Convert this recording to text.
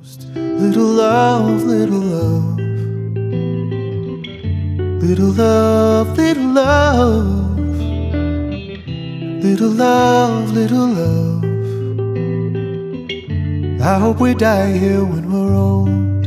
Little love, little love, little love, little love, little love, little love. I hope we die here when we're old.